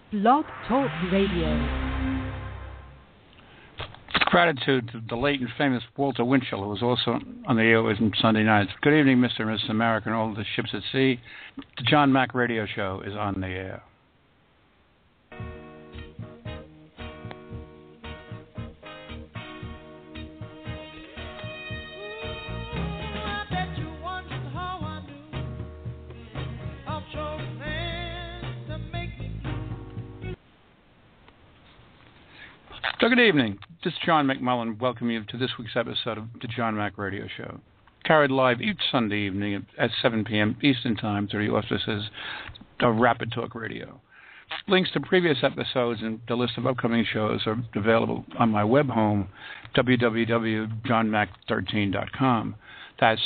Blog Talk Radio. Gratitude to the late and famous Walter Winchell, who was also on the airways on Sunday nights. Good evening, Mr. and Mrs. America and all the ships at sea. The John Mack Radio Show is on the air. So good evening. This is John McMullen welcoming you to this week's episode of the John Mack Radio Show, carried live each Sunday evening at 7 p.m. Eastern Time through the auspices of Rapid Talk Radio. Links to previous episodes and the list of upcoming shows are available on my web home, www.johnmac13.com. That's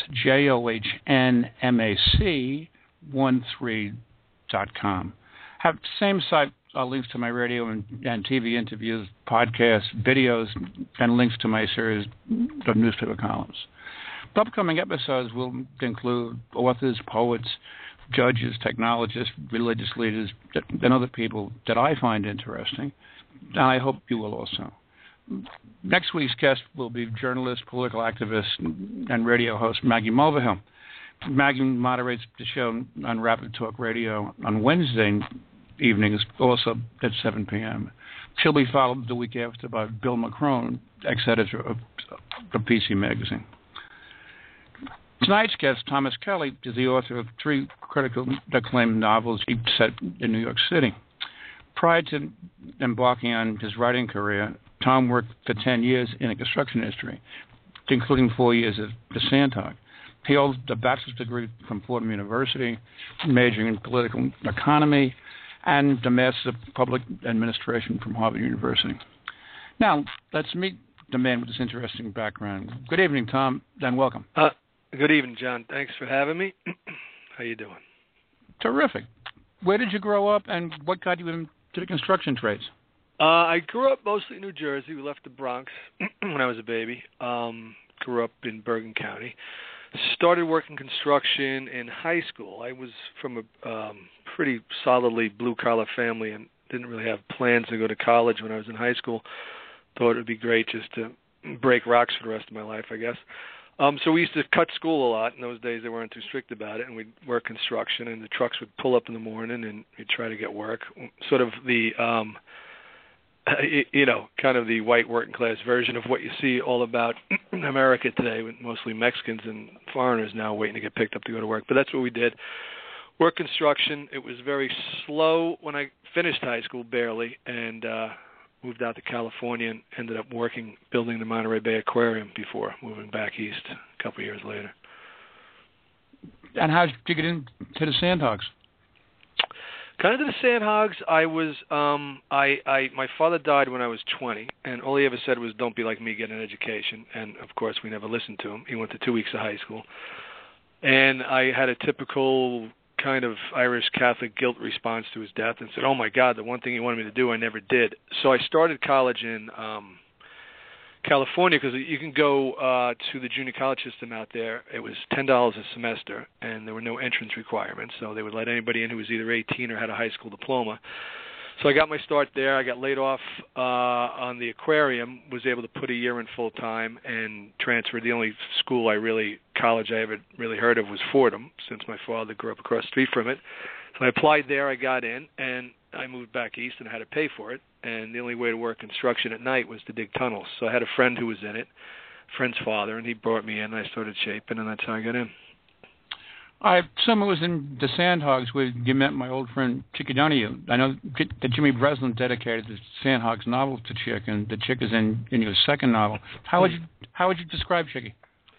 JOHNMAC13.com. Have the same site links to my radio and TV interviews, podcasts, videos, and links to my series of newspaper columns. The upcoming episodes will include authors, poets, judges, technologists, religious leaders, and other people that I find interesting, and I hope you will also. Next week's guest will be journalist, political activist, and radio host Maggie Mulvihill. Maggie moderates the show on Rapid Talk Radio on Wednesday evenings, also at 7 p.m. She'll be followed the week after by Bill McCrone, ex-editor of PC Magazine. Tonight's guest, Thomas Kelly, is the author of 3 critically acclaimed novels, each set in New York City. Prior to embarking on his writing career, Tom worked for 10 years in the construction industry, including 4 years at the Sandhog. He holds a bachelor's degree from Fordham University, majoring in political economy, and the Master's of Public Administration from Harvard University. Now, let's meet the man with this interesting background. Good evening, Tom, and welcome. Good evening, John. Thanks for having me. How you doing? Terrific. Where did you grow up, and what got you into the construction trades? I grew up mostly in New Jersey. We left the Bronx when I was a baby. Grew up in Bergen County. Started working construction in high school. I was from a pretty solidly blue-collar family and didn't really have plans to go to college when I was in high school. Thought it would be great just to break rocks for the rest of my life, I guess. So we used to cut school a lot. In those days, they weren't too strict about it, and we'd work construction, and the trucks would pull up in the morning, and we'd try to get work. Sort of the, kind of the white working-class version of what you see all about America today, with mostly Mexicans and foreigners now waiting to get picked up to go to work. But that's what we did. Work construction. It was very slow when I finished high school, barely, and moved out to California and ended up building the Monterey Bay Aquarium before moving back east a couple of years later. And how did you get into the Sandhogs? Kind of to the Sandhogs, I was, my father died when I was 20, and all he ever said was, don't be like me, get an education. And, of course, we never listened to him. He went to 2 weeks of high school. And I had a typical kind of Irish Catholic guilt response to his death and said, oh, my God, the one thing he wanted me to do, I never did. So I started college in California because you can go to the junior college system out there. It was $10 a semester, and there were no entrance requirements, so they would let anybody in who was either 18 or had a high school diploma. So I got my start there. I got laid off on the aquarium, was able to put a year in full time, and transferred. The only college I ever really heard of was Fordham, since my father grew up across the street from it. So I applied there, I got in, and I moved back east and had to pay for it. And the only way to work construction at night was to dig tunnels. So I had a friend who was in it, friend's father, and he brought me in, and I started shaping, and that's how I got in. I assume it was in the Sandhogs where you met my old friend Chicky Donahue. I know that Jimmy Breslin dedicated the Sandhogs novel to Chick, and the Chick is in your second novel. How would you describe Chicky?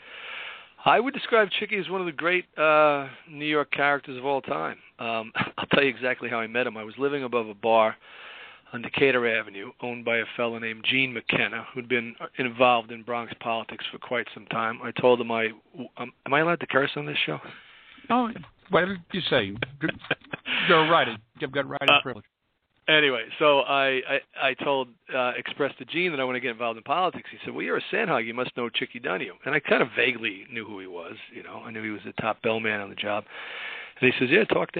I would describe Chicky as one of the great New York characters of all time. I'll tell you exactly how I met him. I was living above a bar on Decatur Avenue, owned by a fellow named Gene McKenna, who'd been involved in Bronx politics for quite some time. I told him am I allowed to curse on this show? Oh, whatever you say. You're a writer. You've got writing privilege. Anyway, so I expressed to Gene that I want to get involved in politics. He said, well, you're a Sandhog. You must know Chicky Donahue. And I kind of vaguely knew who he was. I knew he was the top bellman on the job. And he says, yeah, talk to him.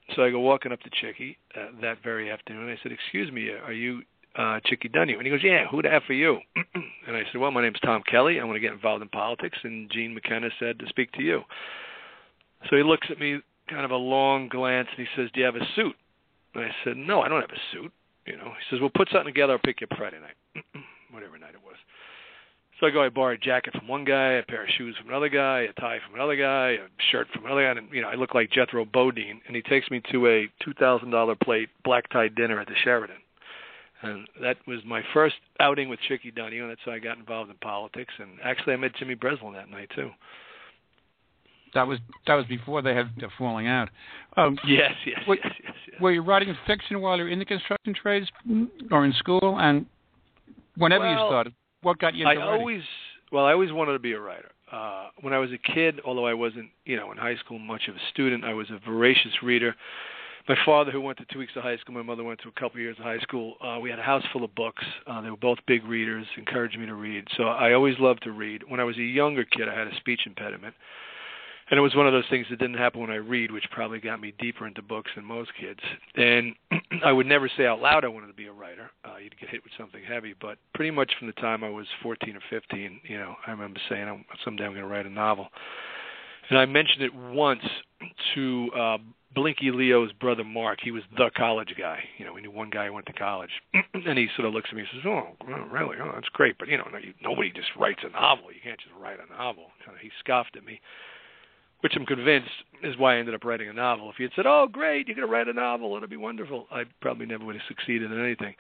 So I go walking up to Chicky that very afternoon. I said, "Excuse me, are you Chicky Dunne?" And he goes, "Yeah, who the F are you?" And I said, "Well, my name's Tom Kelly. I want to get involved in politics." And Gene McKenna said to speak to you. So he looks at me, kind of a long glance, and he says, "Do you have a suit?" And I said, "No, I don't have a suit." He says, "Well, put something together. I'll pick you up Friday night." Whatever night it was. So I borrow a jacket from one guy, a pair of shoes from another guy, a tie from another guy, a shirt from another guy, and I look like Jethro Bodine. And he takes me to a $2,000 plate black tie dinner at the Sheraton. And that was my first outing with Chicky Dunne, and that's how I got involved in politics. And actually, I met Jimmy Breslin that night too. That was before they had the falling out. Yes. Were you writing fiction while you were in the construction trades or in school? And whenever you started, what got you into writing? I always wanted to be a writer. When I was a kid, although I wasn't, in high school much of a student, I was a voracious reader. My father, who went to 2 weeks of high school, my mother went to a couple of years of high school. We had a house full of books. They were both big readers, encouraged me to read. So I always loved to read. When I was a younger kid, I had a speech impediment. And it was one of those things that didn't happen when I read, which probably got me deeper into books than most kids. And I would never say out loud I wanted to be a writer. You'd get hit with something heavy. But pretty much from the time I was 14 or 15, I remember saying, someday I'm going to write a novel. And I mentioned it once to Blinky Leo's brother Mark. He was the college guy. We knew one guy who went to college. And he sort of looks at me and says, "Oh, really? Oh, that's great. But, nobody just writes a novel. You can't just write a novel." He scoffed at me, which I'm convinced is why I ended up writing a novel. If he had said, "Oh, great, you're going to write a novel, it'll be wonderful," I probably never would have succeeded in anything.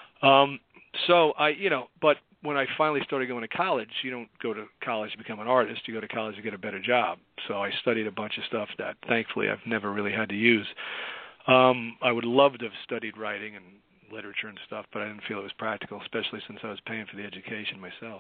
But when I finally started going to college, you don't go to college to become an artist. You go to college to get a better job. So I studied a bunch of stuff that, thankfully, I've never really had to use. I would love to have studied writing and literature and stuff, but I didn't feel it was practical, especially since I was paying for the education myself.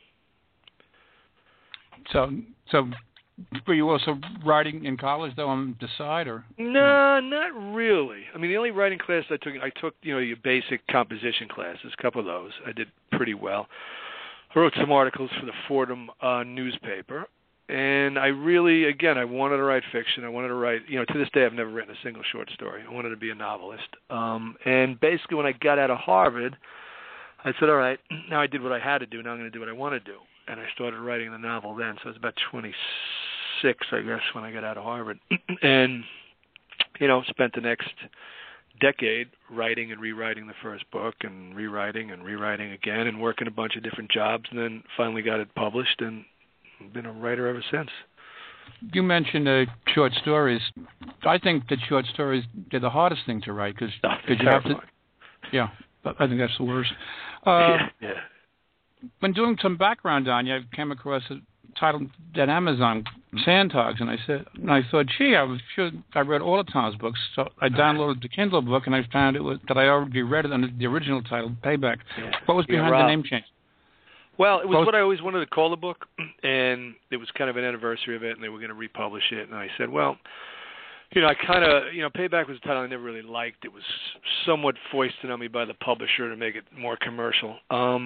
So were you also writing in college, though, on the side, or? No, not really. I mean, the only writing class I took, your basic composition classes, a couple of those. I did pretty well. I wrote some articles for the Fordham newspaper, and I wanted to write fiction. I wanted to write, to this day I've never written a single short story. I wanted to be a novelist. And basically when I got out of Harvard, I said, all right, now I did what I had to do. Now I'm going to do what I want to do. And I started writing the novel then. So I was about 26, I guess, when I got out of Harvard. And, spent the next decade writing and rewriting the first book and rewriting again and working a bunch of different jobs, and then finally got it published and been a writer ever since. You mentioned short stories. I think that short stories are the hardest thing to write because you have to. Yeah, I think that's the worst. Yeah. When doing some background on you, I came across a title at Amazon, Sandhogs, and I thought, gee, I read all of Tom's books, so I downloaded the Kindle book, and I found that I already read it under the original title, Payback. Yeah. What was behind the name change? Well, it was what I always wanted to call the book, and it was kind of an anniversary of it, and they were going to republish it, and I said, well, Payback was a title I never really liked. It was somewhat foisted on me by the publisher to make it more commercial.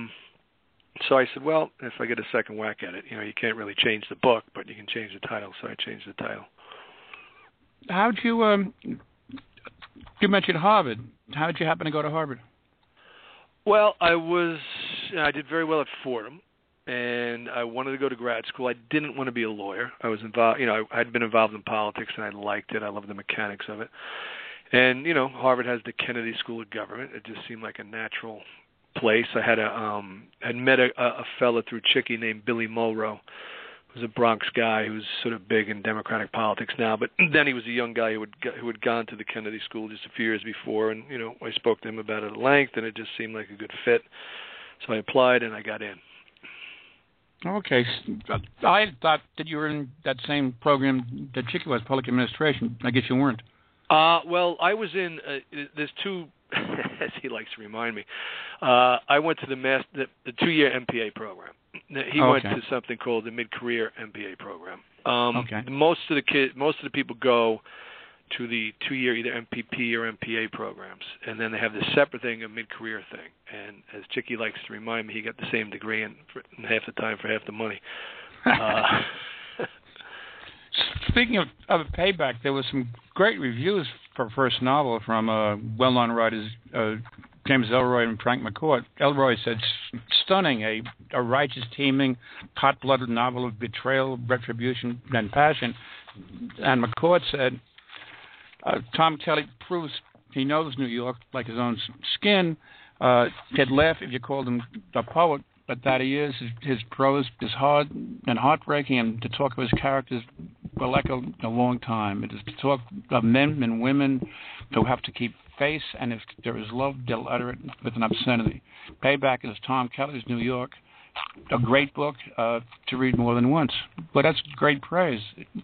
So I said, well, if I get a second whack at it, you can't really change the book, but you can change the title. So I changed the title. How'd you, you mentioned Harvard. How'd you happen to go to Harvard? Well, I did very well at Fordham, and I wanted to go to grad school. I didn't want to be a lawyer. I was involved, I'd been involved in politics, and I liked it. I loved the mechanics of it. And, Harvard has the Kennedy School of Government. It just seemed like a natural place. I had met a fella through Chicky named Billy Mulrow, who was a Bronx guy who's sort of big in Democratic politics now. But then he was a young guy who had gone to the Kennedy School just a few years before, and I spoke to him about it at length, and it just seemed like a good fit. So I applied and I got in. Okay, I thought that you were in that same program that Chicky was, public administration. I guess you weren't. Well, I was in. There's two. As he likes to remind me, I went to the 2-year MPA program. He went to something called the mid-career MPA program. Most of the people go to the 2-year either MPP or MPA programs, and then they have this separate thing, a mid-career thing. And as Chicky likes to remind me, he got the same degree in half the time for half the money. Speaking of Payback, there were some great reviews first novel from well-known writers James Ellroy and Frank McCourt. Ellroy said, stunning, a righteous, teeming, hot-blooded novel of betrayal, retribution, and passion. And McCourt said, Tom Kelly proves he knows New York like his own skin. He'd laugh if you called him a poet, but that he is. His prose is hard and heartbreaking, and to talk of his characters will echo a long time. It is to talk of men and women who have to keep face, and if there is love, they'll utter it with an obscenity. Payback is Tom Kelly's New York, a great book to read more than once. But that's great praise.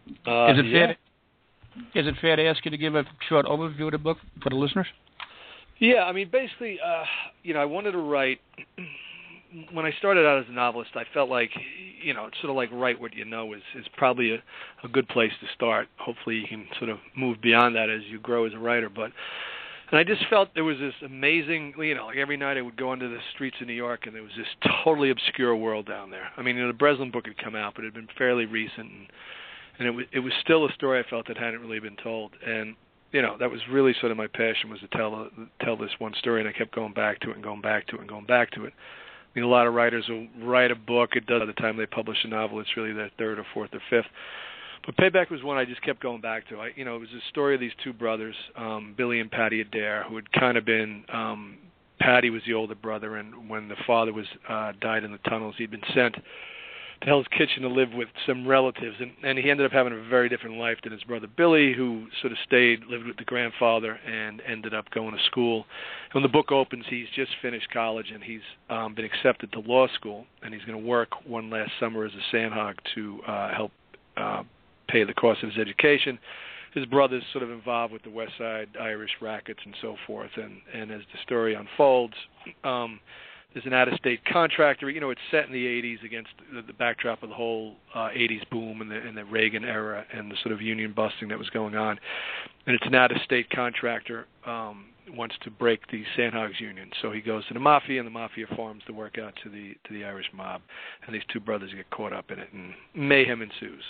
Is it fair to ask you to give a short overview of the book for the listeners? Yeah, I mean, basically, I wanted to write. When I started out as a novelist, I felt like, it's sort of like write what you know is probably a good place to start. Hopefully you can sort of move beyond that as you grow as a writer. And I just felt there was this amazing, like every night I would go into the streets of New York and there was this totally obscure world down there. I mean, the Breslin book had come out, but it had been fairly recent. And it was still a story I felt that hadn't really been told. And, that was really sort of my passion, was to tell this one story. And I kept going back to it and going back to it and going back to it. I mean, a lot of writers will write a book. It does by the time they publish a novel. It's really their third or fourth or fifth. But Payback was one I just kept going back to. It was a story of these two brothers, Billy and Patty Adair, who had kind of been, Patty was the older brother, and when the father was died in the tunnels, he'd been sent to Hell's Kitchen to live with some relatives, and he ended up having a very different life than his brother Billy, who sort of lived with the grandfather, and ended up going to school. When the book opens, he's just finished college, and he's been accepted to law school, and he's going to work one last summer as a sandhog to help pay the cost of his education. His brother's sort of involved with the West Side Irish rackets and so forth, and as the story unfolds, there's an out-of-state contractor. It's set in the 80s against the backdrop of the whole 80s boom and the Reagan era and the sort of union busting that was going on. And it's an out-of-state contractor wants to break the Sandhogs union. So he goes to the Mafia, and the Mafia farms the work out to the Irish mob. And these two brothers get caught up in it, and mayhem ensues.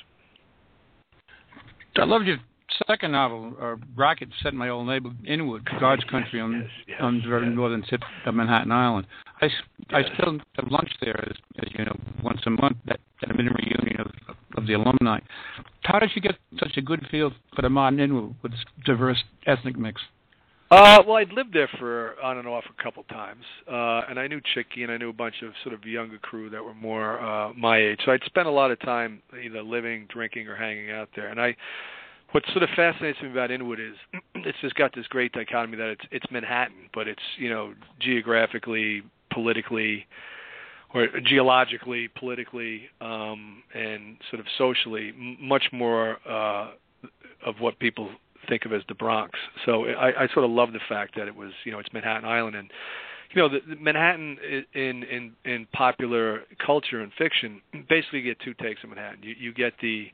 I loved your second novel, Racket, set in my old neighborhood, Inwood, God's Country, on the very northern tip of Manhattan Island. I still have lunch there, as you know, once a month at a mini reunion of the alumni. How did you get such a good feel for the modern Inwood with its diverse ethnic mix? Well, I'd lived there for on and off a couple times, and I knew Chicky, and I knew a bunch of sort of younger crew that were more my age. So I'd spent a lot of time either living, drinking, or hanging out there. And what sort of fascinates me about Inwood is it's just got this great dichotomy that it's Manhattan, but it's geographically, politically, or geologically, politically, and sort of socially much more of what people think of as the Bronx. So I sort of love the fact that it was, it's Manhattan Island, and the Manhattan in popular culture and fiction, basically you get two takes of Manhattan. You get the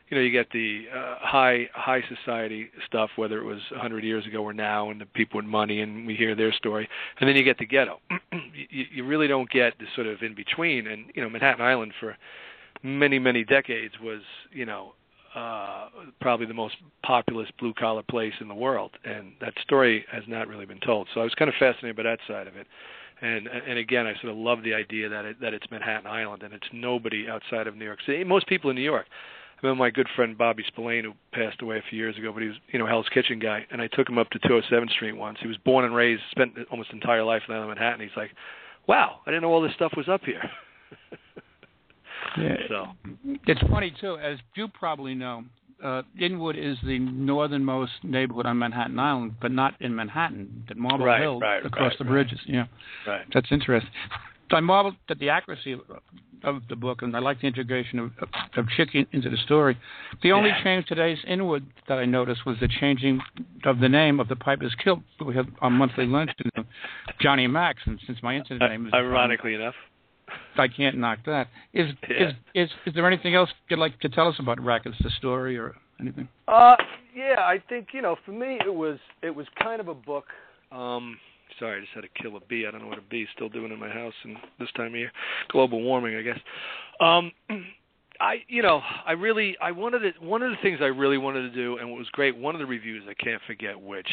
high society stuff, whether it was 100 years ago or now, and the people with money, and we hear their story, and then you get the ghetto. You really don't get the sort of in between, and Manhattan Island for many decades was probably the most populous blue-collar place in the world, and that story has not really been told. So I was kind of fascinated by that side of it, and again, I sort of love the idea that it's Manhattan Island, and it's nobody outside of New York City. Most people in New York. I remember my good friend Bobby Spillane, who passed away a few years ago, but he was, Hell's Kitchen guy, and I took him up to 207th Street once. He was born and raised, spent almost his entire life in Manhattan. He's like, wow, I didn't know all this stuff was up here. Yeah. So it's funny, too. As you probably know, Inwood is the northernmost neighborhood on Manhattan Island, but not in Manhattan, at Marble Hill, across the bridges. Yeah, right. That's interesting. So I marveled at the accuracy of the book, and I like the integration of Chicky into the story. The only change today's Inwood that I noticed was the changing of the name of the Piper's Kilt. We have our monthly lunch to Johnny Max, and since my internet name is ironically enough, I can't knock that. Is there anything else you'd like to tell us about Rackets, the story, or anything? Yeah, I think for me it was kind of a book. Sorry, I just had to kill a bee. I don't know what a bee is still doing in my house, and this time of year, global warming, I guess. One of the things I really wanted to do, and what was great, one of the reviews, I can't forget which,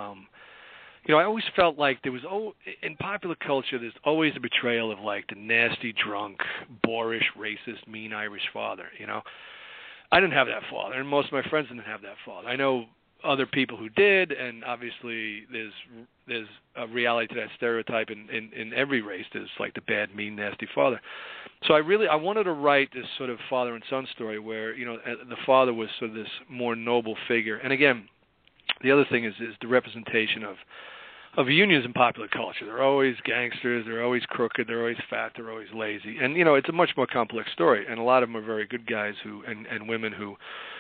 I always felt like there was, in popular culture, there's always a betrayal of like the nasty, drunk, boorish, racist, mean Irish father, I didn't have that father, and most of my friends didn't have that father. I know other people who did, and obviously there's a reality to that stereotype in every race. There's like the bad, mean, nasty father. So I wanted to write this sort of father and son story where the father was sort of this more noble figure. And again, the other thing is the representation of unions in popular culture. They're always gangsters, they're always crooked, they're always fat, they're always lazy. And it's a much more complex story, and a lot of them are very good guys and women who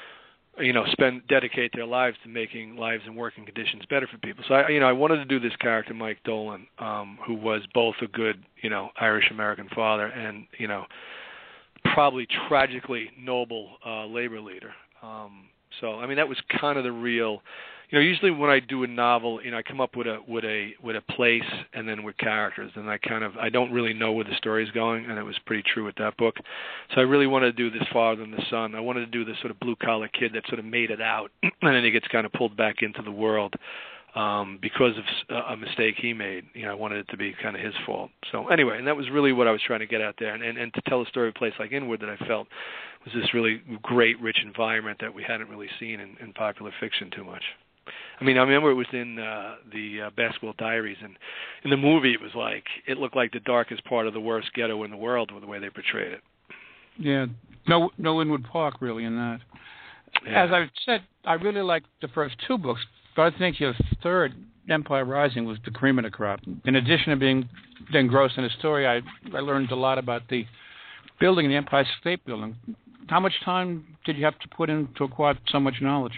dedicate their lives to making lives and working conditions better for people. So I wanted to do this character, Mike Dolan, who was both a good, Irish American father and, probably tragically noble labor leader. So that was kind of the real. Usually when I do a novel, I come up with a place and then with characters, and I don't really know where the story is going, and it was pretty true with that book. So I really wanted to do this father and the son. I wanted to do this sort of blue collar kid that sort of made it out, and then he gets kind of pulled back into the world because of a mistake he made. I wanted it to be kind of his fault. So anyway, and that was really what I was trying to get out there, and to tell a story of a place like Inwood that I felt was this really great, rich environment that we hadn't really seen in popular fiction too much. I remember it was in the Basketball Diaries, and in the movie it looked like the darkest part of the worst ghetto in the world with the way they portrayed it. Yeah, no Inwood Park really in that. Yeah. As I said, I really liked the first two books, but I think your third, Empire Rising, was the cream of the crop. In addition to being engrossed in the story, I learned a lot about the building, the Empire State Building. How much time did you have to put in to acquire so much knowledge?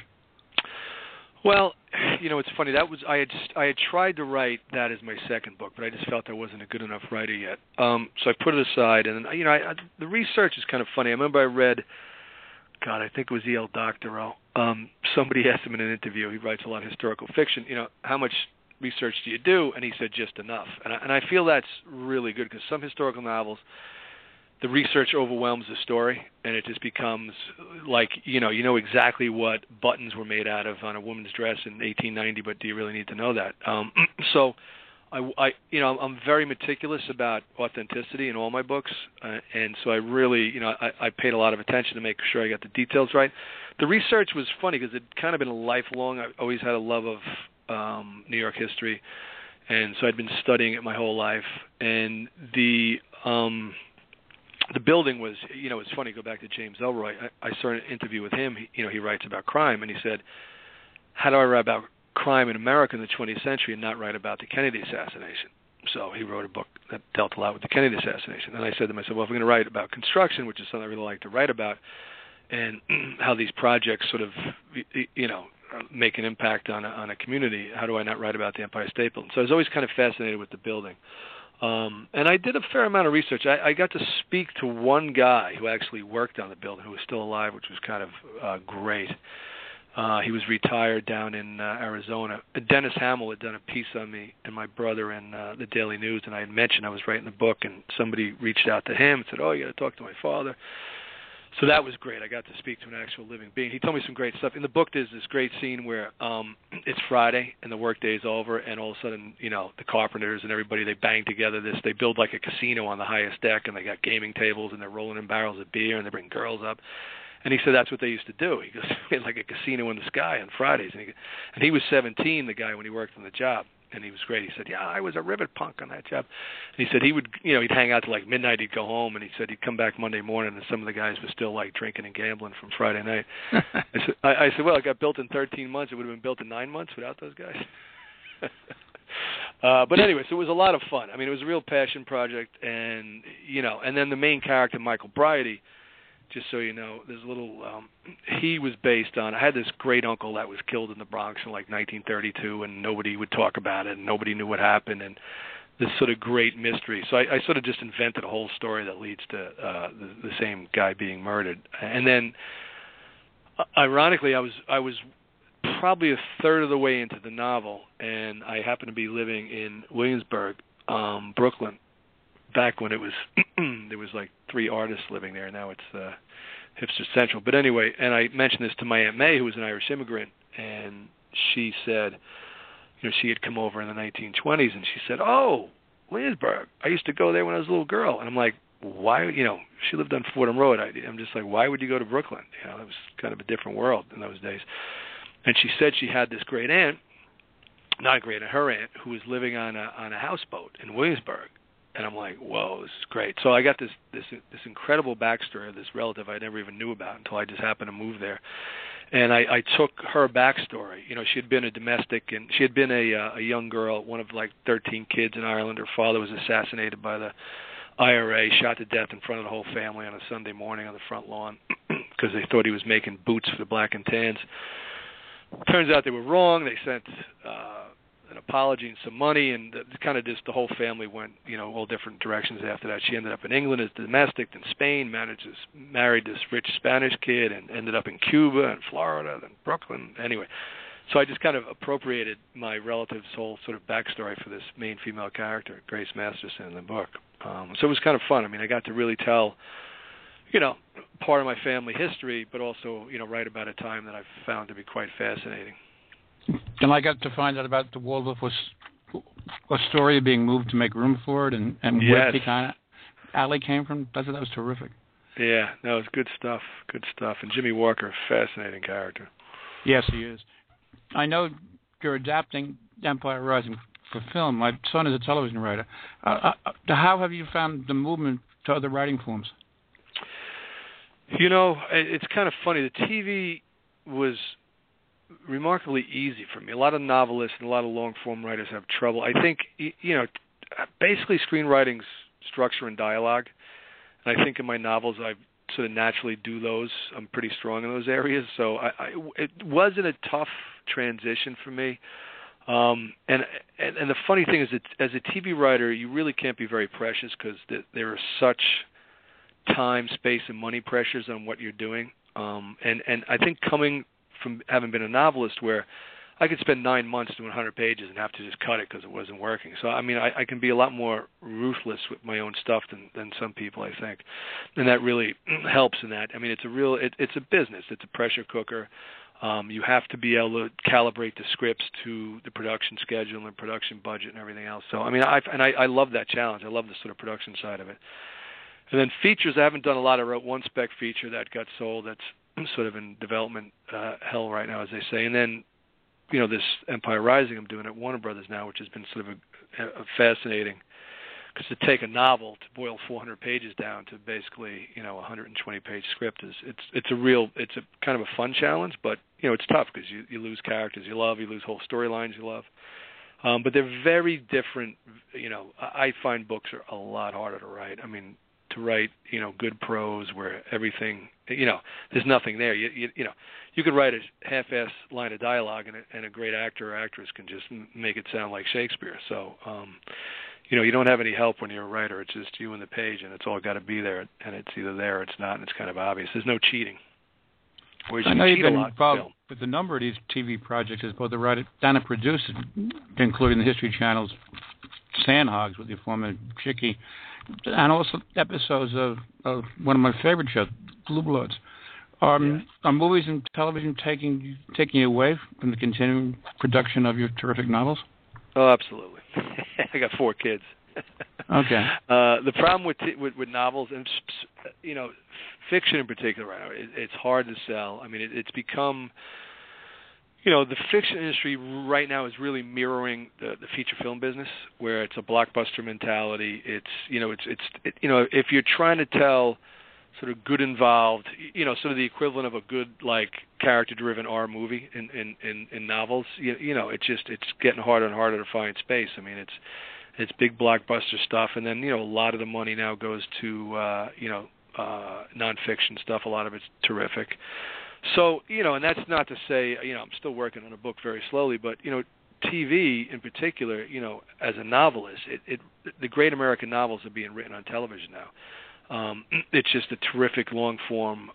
Well, it's funny. I had tried to write that as my second book, but I just felt I wasn't a good enough writer yet. So I put it aside, and the research is kind of funny. I remember I read, I think it was E.L. Doctorow. Somebody asked him in an interview. He writes a lot of historical fiction. How much research do you do? And he said just enough. And I feel that's really good because some historical novels, the research overwhelms the story, and it just becomes like, you know exactly what buttons were made out of on a woman's dress in 1890, but do you really need to know that? So I'm very meticulous about authenticity in all my books, and so I really, I paid a lot of attention to make sure I got the details right. The research was funny because it'd kind of been a lifelong. I always had a love of New York history, and so I'd been studying it my whole life, and the building was, it's funny, go back to James Ellroy. I saw an interview with him. He writes about crime, and he said, how do I write about crime in America in the 20th century and not write about the Kennedy assassination? So he wrote a book that dealt a lot with the Kennedy assassination. And I said to myself, well, if I'm going to write about construction, which is something I really like to write about, and how these projects sort of, make an impact on a community, how do I not write about the Empire State Building? So I was always kind of fascinated with the building. And I did a fair amount of research. I got to speak to one guy who actually worked on the building, who was still alive, which was kind of great. He was retired down in Arizona. Dennis Hamill had done a piece on me and my brother in the Daily News, and I had mentioned I was writing the book, and somebody reached out to him and said, you got to talk to my father. So that was great. I got to speak to an actual living being. He told me some great stuff. In the book, there's this great scene where it's Friday and the work day is over, and all of a sudden, the carpenters and everybody, they bang together this. They build like a casino on the highest deck, and they got gaming tables, and they're rolling in barrels of beer, and they bring girls up. And he said that's what they used to do. He goes, we had like a casino in the sky on Fridays. And he was 17, the guy, when he worked on the job. And he was great. He said, I was a rivet punk on that job. And he said he would, he'd hang out till like midnight. He'd go home, and he said he'd come back Monday morning, and some of the guys were still like drinking and gambling from Friday night. I said, well, it got built in 13 months. It would have been built in 9 months without those guys. But anyway, so it was a lot of fun. It was a real passion project, and and then the main character, Michael Briety, just so you know, there's a little, he was based on, I had this great uncle that was killed in the Bronx in like 1932, and nobody would talk about it, and nobody knew what happened, and this sort of great mystery. So I sort of just invented a whole story that leads to the same guy being murdered. And then, ironically, I was probably a third of the way into the novel, and I happened to be living in Williamsburg, Brooklyn, back when it was there was like 3 artists living there. Now it's Hipster Central. But anyway, and I mentioned this to my Aunt May, who was an Irish immigrant, and she said, she had come over in the 1920s, and she said, "Oh, Williamsburg. I used to go there when I was a little girl." And I'm like, why? She lived on Fordham Road. I'm just like, why would you go to Brooklyn? It was kind of a different world in those days. And she said she had this great aunt, not a great aunt, her aunt, who was living on a houseboat in Williamsburg. And I'm like, whoa, this is great. So I got this incredible backstory of this relative I never even knew about until I just happened to move there. And I took her backstory. She had been a domestic, and she had been a young girl, one of like 13 kids in Ireland. Her father was assassinated by the IRA, shot to death in front of the whole family on a Sunday morning on the front lawn because they thought he was making boots for the black and tans. Turns out they were wrong. They sent an apology and some money, and kind of just the whole family went, all different directions after that. She ended up in England as domestic, then Spain, married this rich Spanish kid, and ended up in Cuba and Florida, then Brooklyn. Anyway, so I just kind of appropriated my relative's whole sort of backstory for this main female character, Grace Masterson, in the book. So it was kind of fun. I mean, I got to really tell, part of my family history, but also, write about a time that I've found to be quite fascinating. And I got to find out about the Waldorf Astoria being moved to make room for it, and where Pecan Alley came from. That was terrific. Yeah, no, it's good stuff. Good stuff. And Jimmy Walker, fascinating character. Yes, he is. I know you're adapting Empire Rising for film. My son is a television writer. How have you found the movement to other writing forms? It's kind of funny. The TV was remarkably easy for me. A lot of novelists and a lot of long-form writers have trouble. I think, basically screenwriting's structure and dialogue. And I think in my novels I sort of naturally do those. I'm pretty strong in those areas. So it wasn't a tough transition for me. And the funny thing is that as a TV writer, you really can't be very precious because there are such time, space, and money pressures on what you're doing. And I think coming from having been a novelist where I could spend 9 months doing 100 pages and have to just cut it because it wasn't working. So, I mean, I can be a lot more ruthless with my own stuff than some people, I think. And that really helps in that. I mean, it's a business. It's a pressure cooker. You have to be able to calibrate the scripts to the production schedule and the production budget and everything else. So, I mean, I love that challenge. I love the sort of production side of it. And then features, I haven't done a lot. I wrote one spec feature that got sold that's sort of in development hell right now, as they say. And then, this Empire Rising I'm doing at Warner Brothers now, which has been sort of a fascinating, because to take a novel, to boil 400 pages down to basically, a 120-page script it's a kind of a fun challenge, but, it's tough because you lose characters you love, you lose whole storylines you love. But they're very different. I find books are a lot harder to write. I mean, to write, good prose where everything, there's nothing there. You could write a half-ass line of dialogue and a great actor or actress can just make it sound like Shakespeare. So, you don't have any help when you're a writer. It's just you and the page, and it's all got to be there, and it's either there or it's not, and it's kind of obvious. There's no cheating. I know you've been involved with a number of these TV projects as both a writer and a producer, including the History Channel's Sandhogs with your former Chickie, and also episodes of one of my favorite shows, Blue Bloods. Are movies and television taking you away from the continuing production of your terrific novels? Oh, absolutely. I got 4 kids. Okay. The problem with novels and fiction in particular right now, it's hard to sell. I mean, it's become, the fiction industry right now is really mirroring the feature film business, where it's a blockbuster mentality. It's if you're trying to tell sort of good involved, sort of the equivalent of a good character-driven R movie in novels, it's getting harder and harder to find space. I mean, it's big blockbuster stuff, and then a lot of the money now goes to nonfiction stuff. A lot of it's terrific. So and that's not to say I'm still working on a book very slowly, but TV in particular, as a novelist, the great American novels are being written on television now. It's just a terrific long-form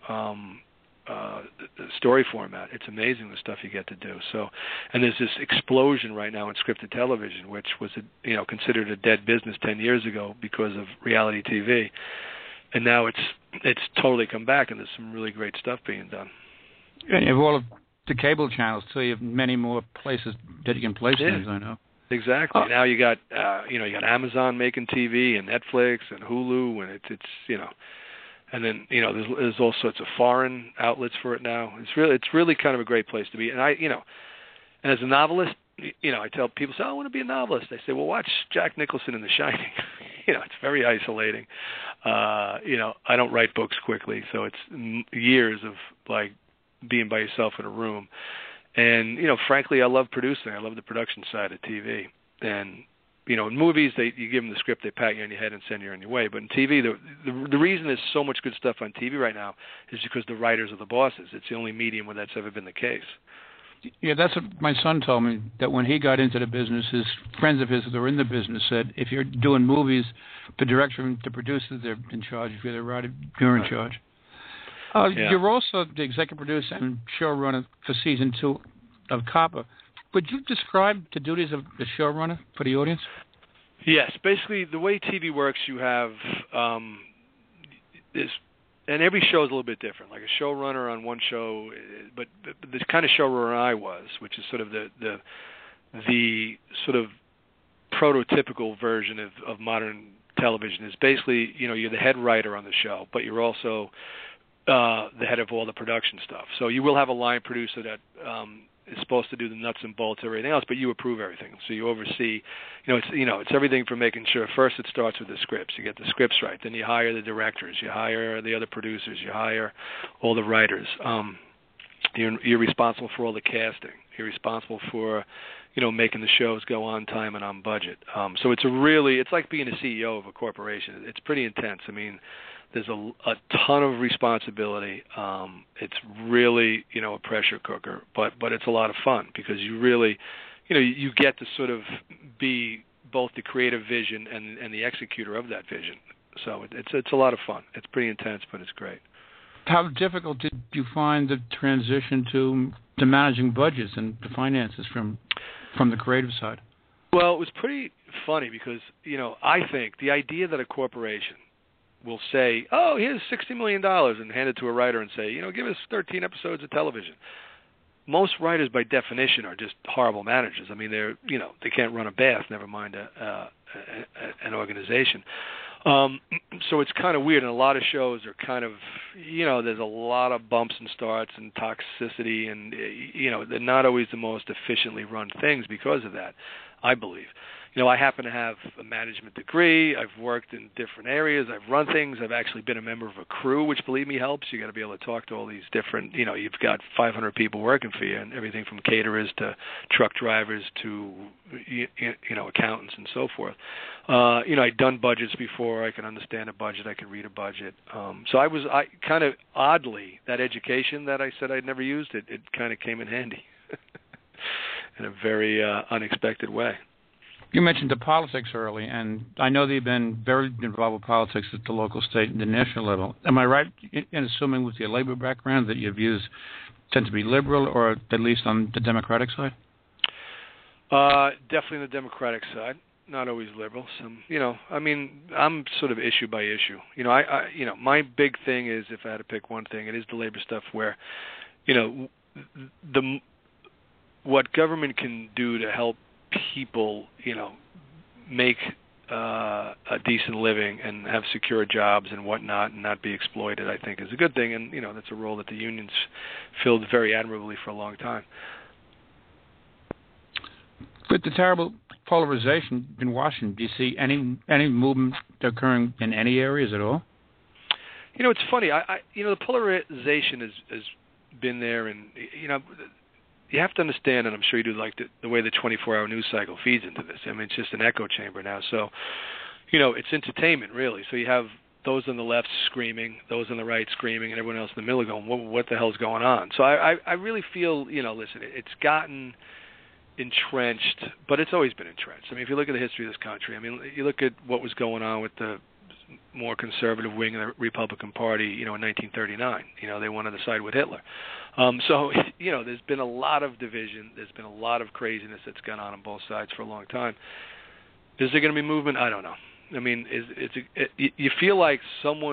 story format. It's amazing the stuff you get to do. So, and there's this explosion right now in scripted television, which was considered a dead business 10 years ago because of reality TV. and now it's totally come back, and there's some really great stuff being done. And you have all of the cable channels, so you have many more places that you can place things. I know. Exactly. Now you got you got Amazon making TV and Netflix and Hulu, and it's and then there's all sorts of foreign outlets for it now. It's really kind of a great place to be. And and as a novelist, I tell people, I want to be a novelist. I say, well, watch Jack Nicholson in The Shining. It's very isolating. I don't write books quickly, so it's years of like being by yourself in a room. And, frankly, I love producing. I love the production side of TV. And, in movies, you give them the script, they pat you on your head and send you on your way. But in TV, the reason there's so much good stuff on TV right now is because the writers are the bosses. It's the only medium where that's ever been the case. Yeah, that's what my son told me, that when he got into the business, his friends of his that were in the business said, if you're doing movies, the director and the producers, they're in charge. If you're the writer, you're in charge. You're also the executive producer and showrunner for season 2 of Copper. Would you describe the duties of the showrunner for the audience? Yes. Basically, the way TV works, you have this, and every show is a little bit different. Like a showrunner on one show, but the kind of showrunner I was, which is sort of the sort of prototypical version of modern television, is basically you're the head writer on the show, but you're also the head of all the production stuff. So you will have a line producer that is supposed to do the nuts and bolts of everything else, but you approve everything. So you oversee, it's everything from making sure first it starts with the scripts. You get the scripts right. Then you hire the directors. You hire the other producers. You hire all the writers. You're responsible for all the casting. You're responsible for, making the shows go on time and on budget. So it's like being a CEO of a corporation. It's pretty intense. I mean, there's a ton of responsibility. It's really, a pressure cooker, but it's a lot of fun because you really, you get to sort of be both the creative vision and the executor of that vision. So it's a lot of fun. It's pretty intense, but it's great. How difficult did you find the transition to managing budgets and the finances from the creative side? Well, it was pretty funny because, I think the idea that a corporation will say, oh, here's $60 million and hand it to a writer and say, give us 13 episodes of television. Most writers, by definition, are just horrible managers. I mean, they can't run a bath, never mind an organization. So it's kind of weird, and a lot of shows are kind of, there's a lot of bumps and starts and toxicity, and, they're not always the most efficiently run things because of that, I believe. I happen to have a management degree. I've worked in different areas. I've run things. I've actually been a member of a crew, which, believe me, helps. You got to be able to talk to all these different, you've got 500 people working for you, and everything from caterers to truck drivers to, accountants and so forth. I'd done budgets before. I can understand a budget. I can read a budget. So I kind of oddly, that education that I said I'd never used, it kind of came in handy in a very unexpected way. You mentioned the politics early, and I know that you've been very involved with politics at the local, state, and the national level. Am I right in assuming with your labor background that your views tend to be liberal, or at least on the Democratic side? Definitely on the Democratic side. Not always liberal. I'm sort of issue by issue. My big thing is, if I had to pick one thing, it is the labor stuff where, what government can do to help people, make a decent living and have secure jobs and whatnot and not be exploited, I think is a good thing. And, that's a role that the unions filled very admirably for a long time. With the terrible polarization in Washington, do you see any movement occurring in any areas at all? It's funny. The polarization has been there, and, you have to understand, and I'm sure you do, like the way the 24-hour news cycle feeds into this. I mean, it's just an echo chamber now. So, it's entertainment, really. So you have those on the left screaming, those on the right screaming, and everyone else in the middle going, what the hell's going on? So I really feel, listen, it's gotten entrenched, but it's always been entrenched. I mean, if you look at the history of this country, I mean, you look at what was going on with the more conservative wing of the Republican Party, in 1939. They wanted to side with Hitler. So, there's been a lot of division. There's been a lot of craziness that's gone on both sides for a long time. Is there going to be movement? I don't know. I mean, you feel like someone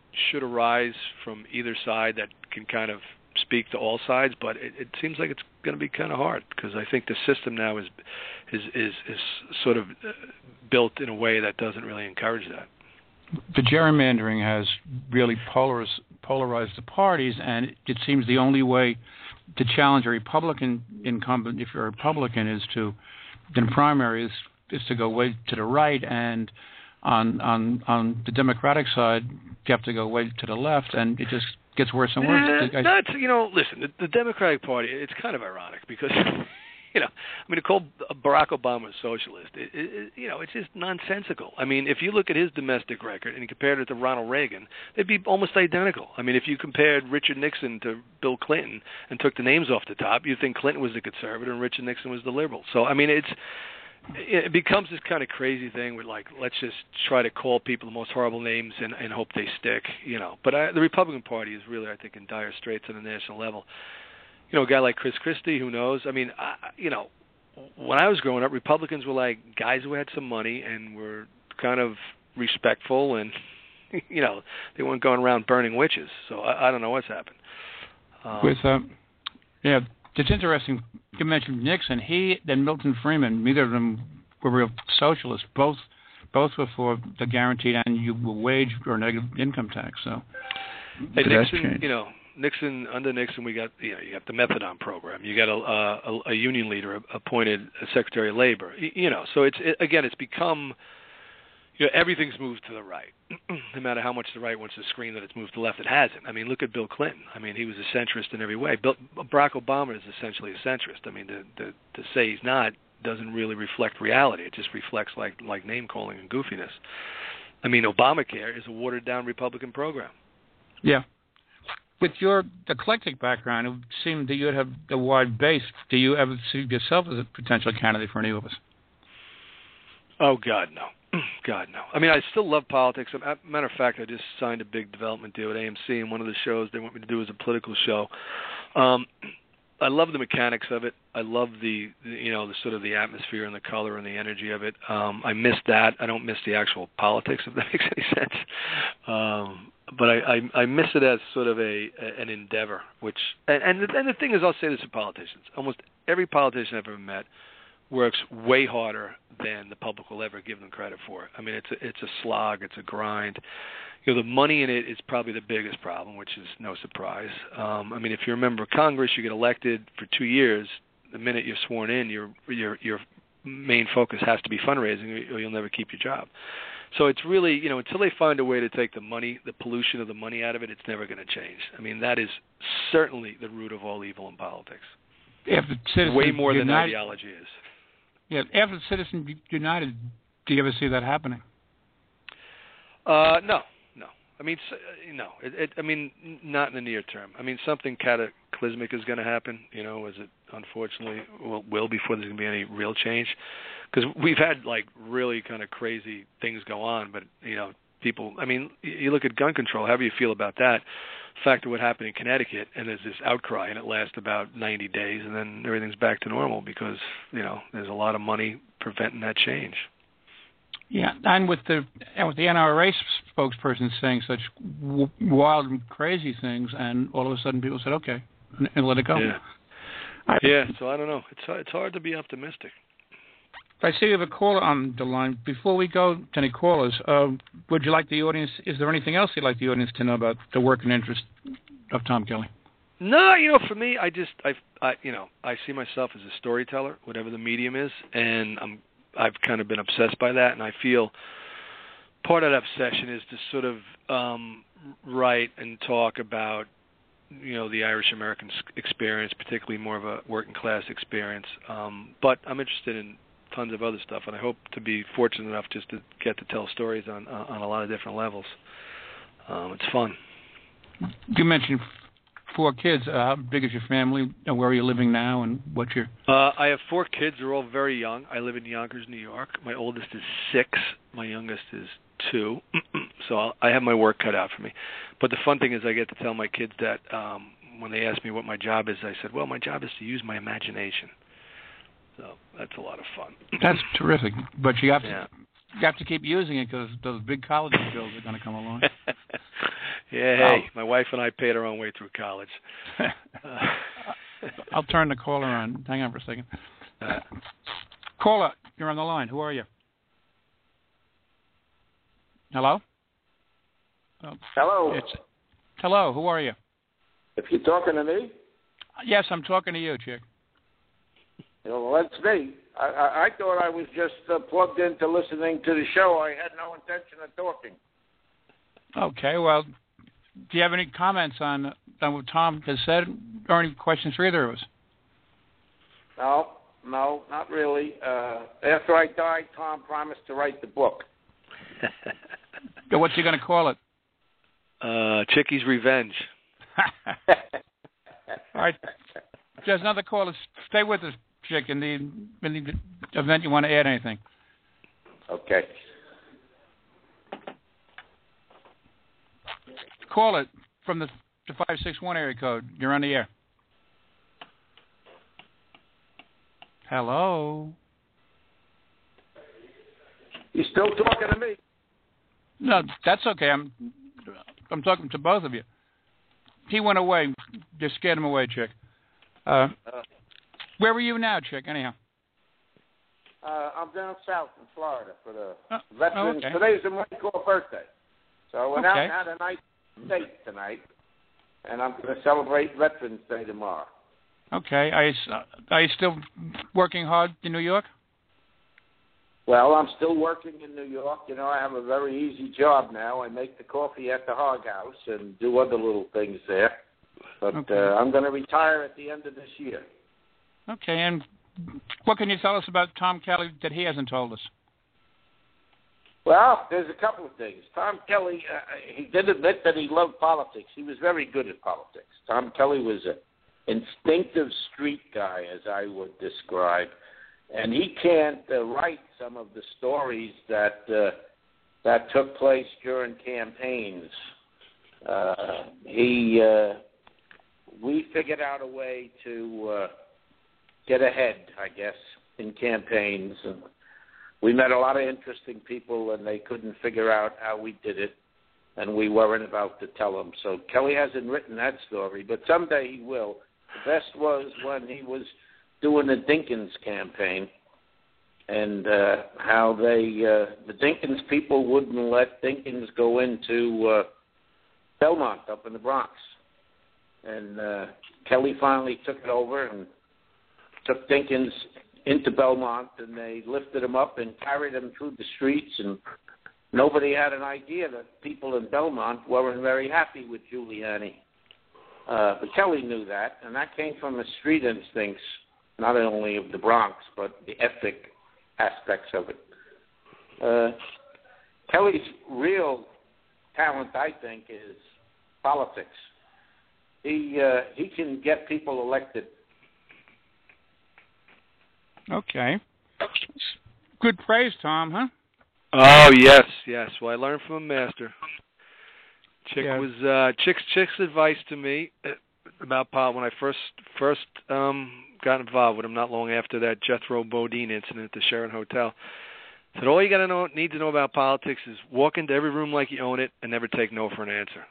should arise from either side that can kind of speak to all sides, but it seems like it's going to be kind of hard because I think the system now is sort of built in a way that doesn't really encourage that. The gerrymandering has really polarized the parties, and it seems the only way to challenge a Republican incumbent, if you're a Republican, is to, in primaries, is to go way to the right, and on the Democratic side, you have to go way to the left, and it just gets worse and worse. Listen, the Democratic Party, it's kind of ironic because, to call Barack Obama a socialist, it's just nonsensical. I mean, if you look at his domestic record and you compared it to Ronald Reagan, they'd be almost identical. I mean, if you compared Richard Nixon to Bill Clinton and took the names off the top, you'd think Clinton was the conservative and Richard Nixon was the liberal. So, I mean, it becomes this kind of crazy thing where, like, let's just try to call people the most horrible names and hope they stick, But the Republican Party is really, I think, in dire straits on a national level. A guy like Chris Christie, who knows? I mean, when I was growing up, Republicans were like guys who had some money and were kind of respectful and, they weren't going around burning witches. So I don't know what's happened. It's interesting. You mentioned Nixon. He and Milton Friedman, neither of them were real socialists. Both were for the guaranteed annual wage or negative income tax. So, Nixon, under Nixon, we got you got the methadone program. You got a union leader appointed Secretary of Labor. So it's become everything's moved to the right. No matter how much the right wants to scream that it's moved to the left, it hasn't. I mean, look at Bill Clinton. I mean, he was a centrist in every way. Barack Obama is essentially a centrist. I mean, to say he's not doesn't really reflect reality. It just reflects like name calling and goofiness. I mean, Obamacare is a watered down Republican program. Yeah. With your eclectic background, it would seem that you would have a wide base. Do you ever see yourself as a potential candidate for any of us? Oh, God, no. God, no. I mean, I still love politics. As a matter of fact, I just signed a big development deal with AMC, and one of the shows they want me to do is a political show. I love the mechanics of it. I love the sort of the atmosphere and the color and the energy of it. I miss that. I don't miss the actual politics, if that makes any sense. But I miss it as sort of an endeavor. And the thing is, I'll say this to politicians: almost every politician I've ever met works way harder than the public will ever give them credit for. I mean, it's a slog, it's a grind. The money in it is probably the biggest problem, which is no surprise. I mean, if you're a member of Congress, you get elected for 2 years. The minute you're sworn in, your main focus has to be fundraising, or you'll never keep your job. So it's really, until they find a way to take the pollution of the money out of it, it's never going to change. I mean, that is certainly the root of all evil in politics. Way more than ideology is. Yeah, after Citizens United, do you ever see that happening? No. I mean, no. I mean, not in the near term. I mean, something cataclysmic is going to happen. As it unfortunately will before there's going to be any real change. Because we've had really kind of crazy things go on, but people. I mean, you look at gun control. However you feel about that. The fact of what happened in Connecticut, and there's this outcry, and it lasts about 90 days, and then everything's back to normal because there's a lot of money preventing that change. Yeah, and with the NRA spokesperson saying such wild and crazy things, and all of a sudden people said, "Okay," and let it go. Yeah. So I don't know. It's hard to be optimistic. I see you have a caller on the line. Before we go to any callers, would you like the audience? Is there anything else you'd like the audience to know about the work and interest of Tom Kelly? No, for me, I see myself as a storyteller, whatever the medium is, and I've kind of been obsessed by that, and I feel part of that obsession is to sort of write and talk about the Irish American experience, particularly more of a working class experience. But I'm interested in tons of other stuff, and I hope to be fortunate enough just to get to tell stories on a lot of different levels. It's fun. You mentioned 4 kids. How big is your family? And where are you living now? And what's your? I have 4 kids. They're all very young. I live in Yonkers, New York. My oldest is 6. My youngest is 2. So I have my work cut out for me. But the fun thing is I get to tell my kids that when they ask me what my job is, I said, well, my job is to use my imagination. So that's a lot of fun. That's terrific. But you have to keep using it because those big college bills are going to come along. Yeah, hey, my wife and I paid our own way through college. I'll turn the caller on. Hang on for a second. Caller, you're on the line. Who are you? Hello? Oh, Hello. Hello, who are you? If you're talking to me? Yes, I'm talking to you, Chick. Well, that's me. I thought I was just plugged into listening to the show. I had no intention of talking. Okay, well, do you have any comments on what Tom has said, or any questions for either of us? No, not really. After I die, Tom promised to write the book. What's he going to call it? Chickie's Revenge. All right. There's another caller. Stay with us, Chick, in the event you want to add anything. Okay. Call it from the 561 area code. You're on the air. Hello? You still talking to me? No, that's okay. I'm talking to both of you. He went away. Just scared him away, Chick. Where were you now, Chick, anyhow? I'm down south in Florida for the veterans. Okay. Today's the Marine Corps birthday. So I went out and had a nice date tonight, and I'm going to celebrate Veterans Day tomorrow. Okay. Are you still working hard in New York? Well, I'm still working in New York. You know, I have a very easy job now. I make the coffee at the Hog House and do other little things there. But I'm going to retire at the end of this year. Okay, and what can you tell us about Tom Kelly that he hasn't told us? Well, there's a couple of things. Tom Kelly, he did admit that he loved politics. He was very good at politics. Tom Kelly was an instinctive street guy, as I would describe. And he can't write some of the stories that took place during campaigns. We figured out a way to get ahead, I guess, in campaigns. And we met a lot of interesting people, and they couldn't figure out how we did it, and we weren't about to tell them. So Kelly hasn't written that story, but someday he will. The best was when he was doing the Dinkins campaign, and how the Dinkins people wouldn't let Dinkins go into Belmont up in the Bronx. And Kelly finally took it over and took Dinkins into Belmont, and they lifted him up and carried him through the streets, and nobody had an idea that people in Belmont weren't very happy with Giuliani. But Kelly knew that, and that came from his street instincts, not only of the Bronx, but the ethic aspects of it. Kelly's real talent, I think, is politics. He can get people elected. Okay. Good praise, Tom, huh? Oh, yes. Well, I learned from a master. Chick's advice to me about Paul when I first got involved with him not long after that Jethro Bodine incident at the Sheraton Hotel. Said all you need to know about politics is walk into every room like you own it and never take no for an answer.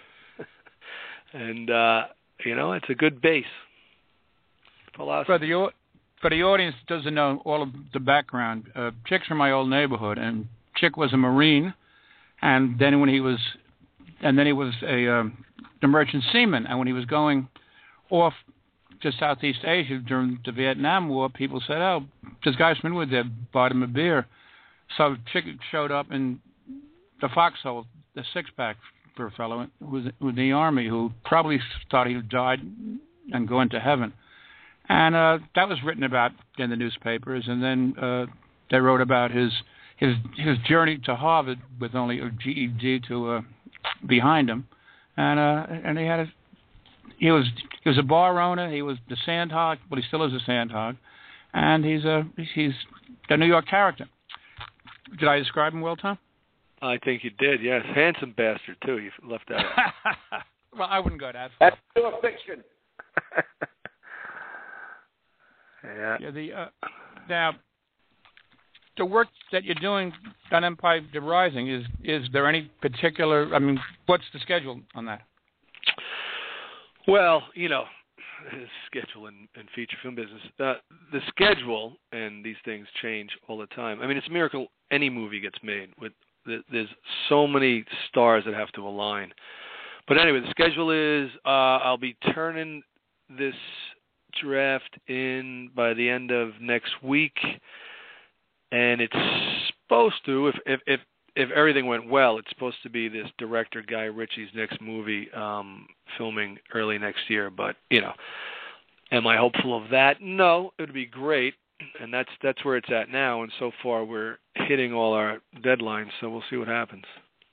And it's a good base philosophy. For the audience that doesn't know all of the background, Chick's from my old neighborhood, and Chick was a Marine, and then he was a merchant seaman, and when he was going off to Southeast Asia during the Vietnam War, people said, "Oh, this guy's from Inwood there, bought him a beer." So Chick showed up in the foxhole, the six-pack for a fellow who was in the Army who probably thought he died and gone to heaven. And that was written about in the newspapers, and then they wrote about his journey to Harvard with only a GED behind him, and he was a bar owner. He was the sandhog, but he still is a sandhog, and he's a New York character. Did I describe him well, Tom? I think you did. Yes, handsome bastard too. You left that out. Well, I wouldn't go that far. That's pure fiction. Yeah. Now, the work that you're doing on Empire Rising, is there any particular? I mean, what's the schedule on that? Well, schedule in feature film business. The schedule and these things change all the time. I mean, it's a miracle any movie gets made. There's so many stars that have to align. But anyway, the schedule is I'll be turning this draft in by the end of next week, and it's supposed to, if everything went well, it's supposed to be this director Guy Ritchie's next movie, filming early next year. But am I hopeful of that? No, it would be great, and that's where it's at now. And so far, we're hitting all our deadlines, so we'll see what happens.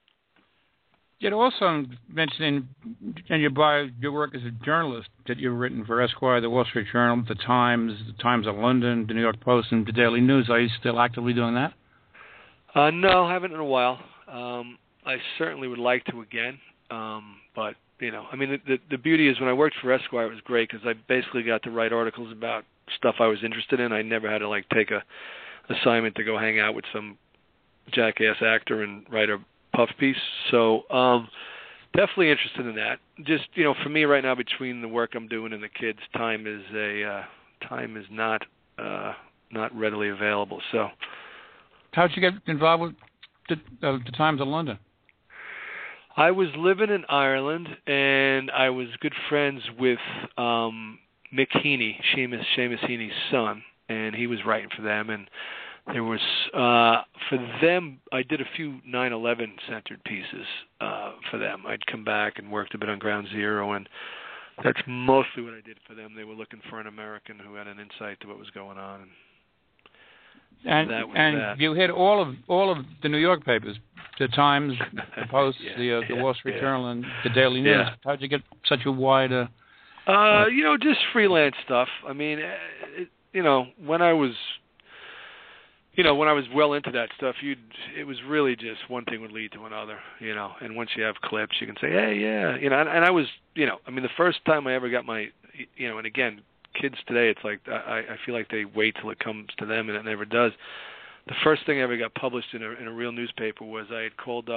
You'd also mentioned in your bio your work as a journalist that you've written for Esquire, the Wall Street Journal, the Times of London, the New York Post, and the Daily News. Are you still actively doing that? No, I haven't in a while. I certainly would like to again, but I mean, the beauty is when I worked for Esquire, it was great because I basically got to write articles about stuff I was interested in. I never had to take a assignment to go hang out with some jackass actor and write a puff piece. So definitely interested in that. Just for me right now, between the work I'm doing and the kids, time is not readily available. So. How'd you get involved with the Times of London? I was living in Ireland, and I was good friends with Mick Heaney, Seamus Heaney's son, and he was writing for them. And there was, for them, I did a few 9/11 centered pieces for them. I'd come back and worked a bit on Ground Zero, and that's mostly what I did for them. They were looking for an American who had an insight to what was going on. And that. You hit all of the New York papers, the Times, the Post, the Wall Street Journal, and the Daily News. Yeah. How'd you get such a wide? Just freelance stuff. I mean, when I was, when I was well into that stuff, it was really just one thing would lead to another, And once you have clips, you can say, hey, yeah, And I was, I mean, the first time I ever got my, and again. Kids today, it's like I feel like they wait till it comes to them, and it never does. The first thing I ever got published in a real newspaper was I had cold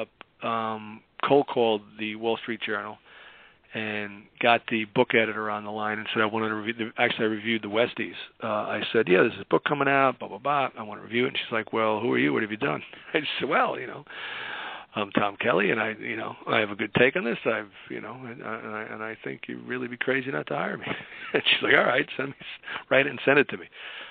called the Wall Street Journal and got the book editor on the line and said I wanted to review. I reviewed the Westies. I said, yeah, there's a book coming out, blah blah blah. I want to review it. And she's like, well, who are you? What have you done? I just said, well, I'm Tom Kelly, and I have a good take on this. And I think you'd really be crazy not to hire me. And she's like, all right, write it and send it to me.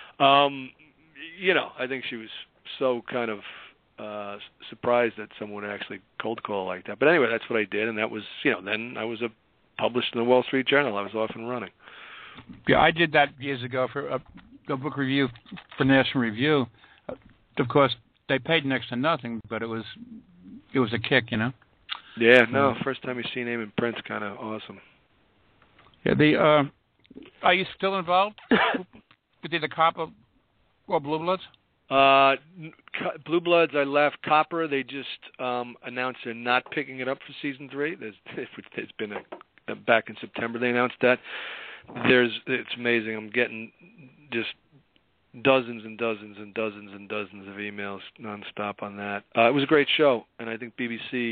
I think she was so kind of surprised that someone would actually cold call like that. But anyway, that's what I did, and that was, then I was published in the Wall Street Journal. I was off and running. Yeah, I did that years ago for a book review for National Review. Of course, they paid next to nothing, but it was a kick, Yeah, no, first time you see your name in print's kind of awesome. Yeah, are you still involved with either Copper or Blue Bloods? Blue Bloods, I left. Copper, they just announced they're not picking it up for season 3. It's been back in September they announced that. It's amazing. I'm getting just dozens and dozens and dozens and dozens of emails nonstop on that. It was a great show, and I think BBC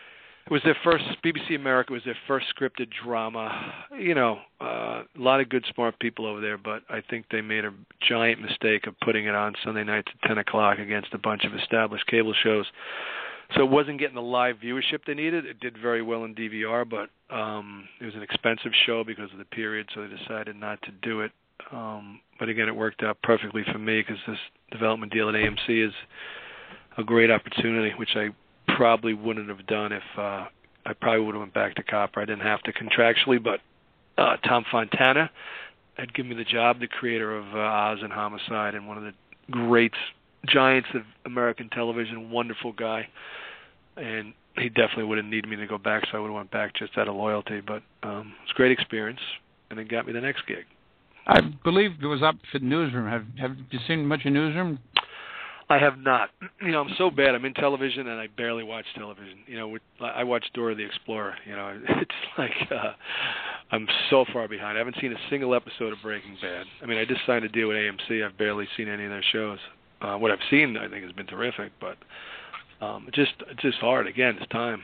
America was their first scripted drama. A lot of good, smart people over there, but I think they made a giant mistake of putting it on Sunday nights at 10 o'clock against a bunch of established cable shows. So it wasn't getting the live viewership they needed. It did very well in DVR, but it was an expensive show because of the period, so they decided not to do it. But again, it worked out perfectly for me because this development deal at AMC is a great opportunity, which I probably wouldn't have done if I probably would have went back to Copper. I didn't have to contractually, but Tom Fontana had given me the job, the creator of Oz and Homicide, and one of the great giants of American television, wonderful guy. And he definitely wouldn't need me to go back, so I would have went back just out of loyalty. But it was a great experience, and it got me the next gig. I believe it was up for Newsroom. Have you seen much of Newsroom? I have not. I'm so bad. I'm in television, and I barely watch television. I watch Dora the Explorer. It's like I'm so far behind. I haven't seen a single episode of Breaking Bad. I mean, I just signed a deal with AMC. I've barely seen any of their shows. What I've seen, I think, has been terrific, but it's just hard. Again, it's time.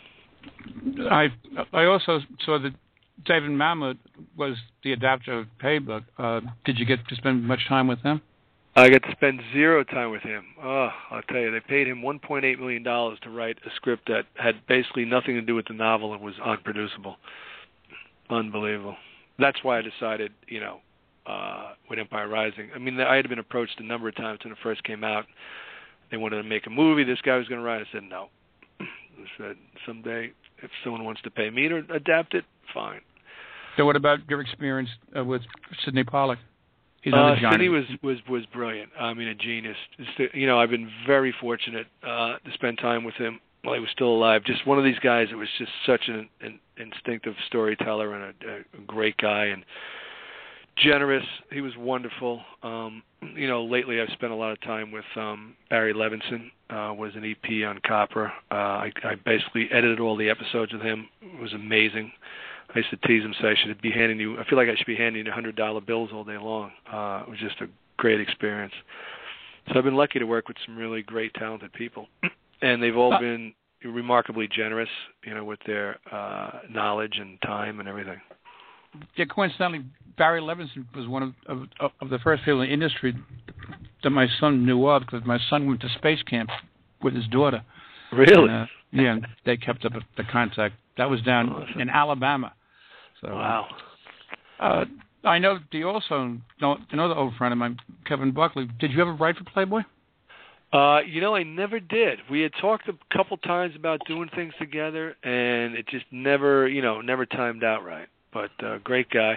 I also saw that David Mamet was the adapter of Paybook. Did you get to spend much time with him? I got to spend zero time with him. Oh, I'll tell you, they paid him $1.8 million to write a script that had basically nothing to do with the novel and was unproducible. Unbelievable. That's why I decided, with Empire Rising. I mean, I had been approached a number of times when it first came out. They wanted to make a movie. This guy was going to write. I said no. I said someday, if someone wants to pay me to adapt it, fine. So, what about your experience with Sidney Pollack? Sidney was brilliant. I mean, a genius. I've been very fortunate to spend time with him while he was still alive. Just one of these guys that was just such an instinctive storyteller and a great guy and generous. He was wonderful. Lately I've spent a lot of time with Barry Levinson. Was an EP on Copper. I basically edited all the episodes with him. It was amazing. I used to tease him, say I feel like I should be handing you $100 bills all day long. It was just a great experience. So I've been lucky to work with some really great, talented people. And they've all been remarkably generous, with their knowledge and time and everything. Yeah, coincidentally, Barry Levinson was one of the first people in the industry that my son knew of, because my son went to space camp with his daughter. Really? And, they kept up the contact. That was down in Alabama. So, wow. I know. Do you also know another old friend of mine, Kevin Buckley? Did you ever write for Playboy? I never did. We had talked a couple times about doing things together, and it just never timed out right. But great guy.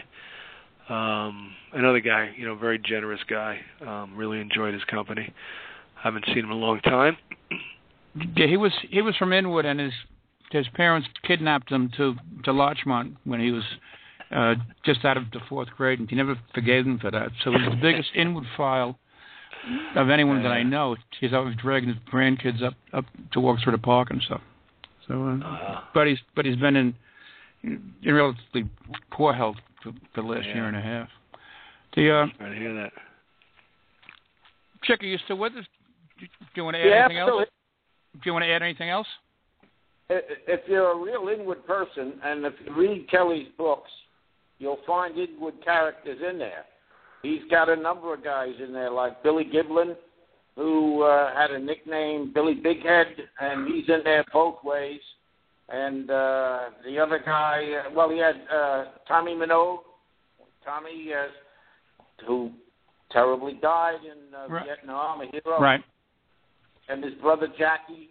Another guy, very generous guy. Really enjoyed his company. Haven't seen him in a long time. Yeah, he was from Inwood, and his parents kidnapped him to Larchmont when he was just out of the 4th grade, and he never forgave them for that. So he's the biggest Inwood file of anyone that I know. He's always dragging his grandkids up to walk through the park and stuff. So, but he's been in relatively poor health for the last year and a half. Sorry to hear that. Chick, are you still with us? Do you want to add anything else? Do you want to add anything else? If you're a real Inwood person, and if you read Kelly's books, you'll find Inwood characters in there. He's got a number of guys in there, like Billy Giblin, who had a nickname, Billy Bighead, and he's in there both ways. And the other guy, he had Tommy Minogue. Tommy, who terribly died in Vietnam, a hero. Right. And his brother Jackie,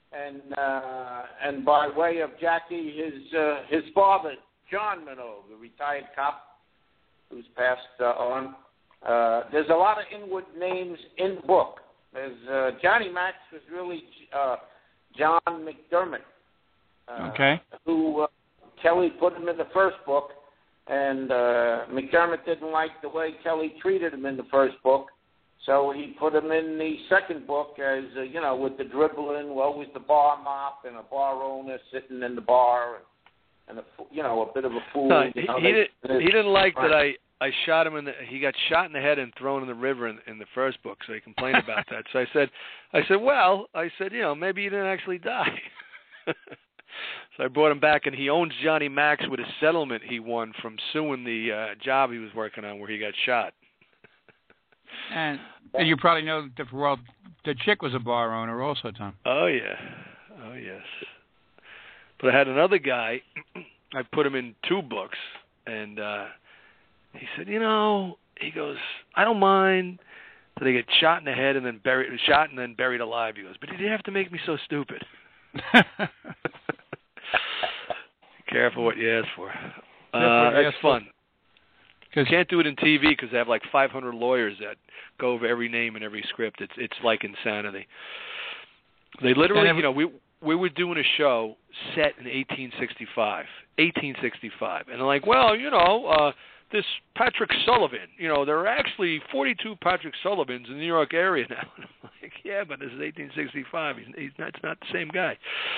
and by way of Jackie, his father John Minogue, a retired cop who's passed on. There's a lot of Inwood names in the book. There's Johnny Max was really John McDermott. Okay. Who Kelly put him in the first book, and McDermott didn't like the way Kelly treated him in the first book, so he put him in the second book as with the dribbling, always the bar mop and a bar owner sitting in the bar, and a bit of a fool. No, he didn't like that I shot him he got shot in the head and thrown in the river in the first book, so he complained about that. So I said, maybe he didn't actually die. So I brought him back, and he owns Johnny Max with a settlement he won from suing the job he was working on where he got shot. And you probably know the chick was a bar owner also, Tom. Oh, yeah. Oh, yes. But I had another guy, I put him in 2 books, and he said, he goes, I don't mind that they get shot in the head and then buried alive. He goes, but did you have to make me so stupid? Careful what you ask for. That's fun. You can't do it in TV because they have like 500 lawyers that go over every name and every script. It's like insanity. They literally, we were doing a show set in 1865, and they're like, this Patrick Sullivan, there are actually 42 Patrick Sullivans in the New York area now. And I'm like, yeah, but this is 1865. It's not the same guy.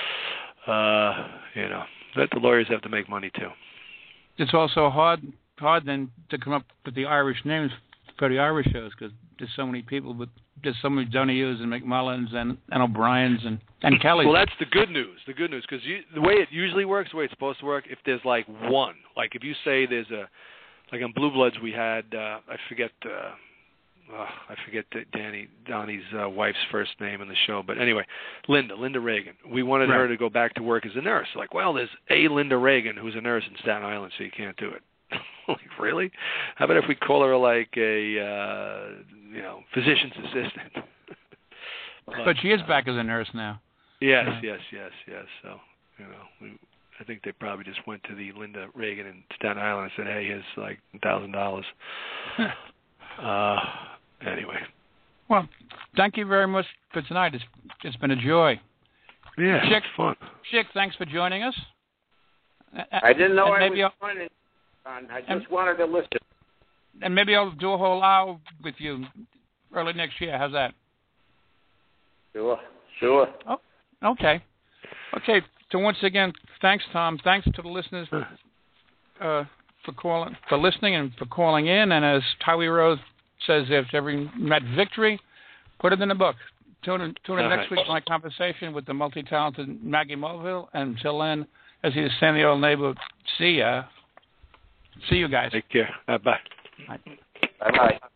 But the lawyers have to make money too. It's also hard then to come up with the Irish names for the Irish shows because there's so many people, but there's so many Donahues and McMullins and O'Briens and Kellys. Well, that's the good news. The good news, because the way it usually works, the way it's supposed to work, if there's like one, like if you say there's a, like on Blue Bloods we had, I forget Donnie's wife's first name in the show, but anyway, Linda Reagan. We wanted her to go back to work as a nurse. Like, well, there's a Linda Reagan who's a nurse in Staten Island, so you can't do it. Like, really? How about if we call her like a physician's assistant? But she is back as a nurse now. Yes. So, I think they probably just went to the Linda Reagan in Staten Island and said, hey, here's like $1,000. Anyway. Well, thank you very much for tonight. It's been a joy. Yeah, Chick, it's fun. Chick, thanks for joining us. I didn't know I was joining. I just wanted to listen. And maybe I'll do a whole hour with you early next year. How's that? Sure. Oh, okay. So once again, thanks, Tom. Thanks to the listeners for listening and for calling in. And as Howie Rose says, if every met victory, put it in the book. Tune in next week for my conversation with the multi-talented Maggie Mulville. And until then, as he was saying, the old neighbor, see ya. See you guys. Take care. Bye. Bye-bye.